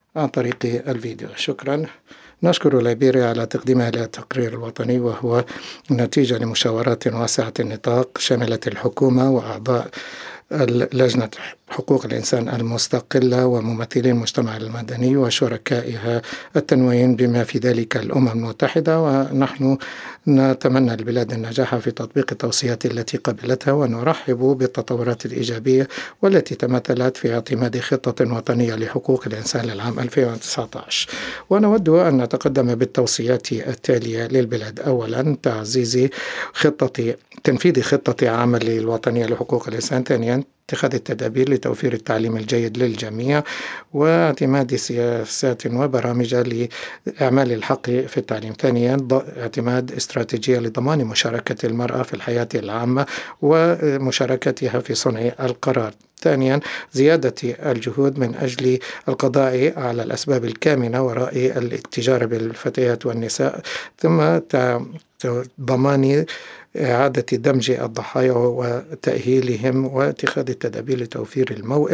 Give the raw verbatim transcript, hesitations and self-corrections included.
عن طريق الفيديو. شكرا. نشكر ليبيريا على تقديمها للتقرير الوطني، وهو نتيجة لمشاورات واسعة النطاق شملت الحكومة وأعضاء لجنة حقوق الإنسان المستقلة وممثلي المجتمع المدني وشركائها التنوين بما في ذلك الأمم المتحدة. ونحن نتمنى للبلاد النجاح في تطبيق التوصيات التي قبلتها، ونرحب بالتطورات الإيجابية والتي تمثلت في اعتماد خطة وطنية لحقوق الإنسان للعام ألفين وتسعة عشر. ونود أن نتقدم بالتوصيات التالية للبلاد: أولا، تعزيز خطة تنفيذ خطة عمل الوطنية لحقوق الإنسان. ثانيا، اتخاذ التدابير لتوفير التعليم الجيد للجميع، واعتماد سياسات وبرامج لإعمال الحق في التعليم. ثانيا، اعتماد استراتيجية لضمان مشاركة المرأة في الحياة العامة ومشاركتها في صنع القرار. ثانيا، زيادة الجهود من أجل القضاء على الأسباب الكامنة وراء التجارة بالفتيات والنساء. ثم ضمان إعادة دمج الضحايا وتأهيلهم واتخاذ التدابير لتوفير الموئل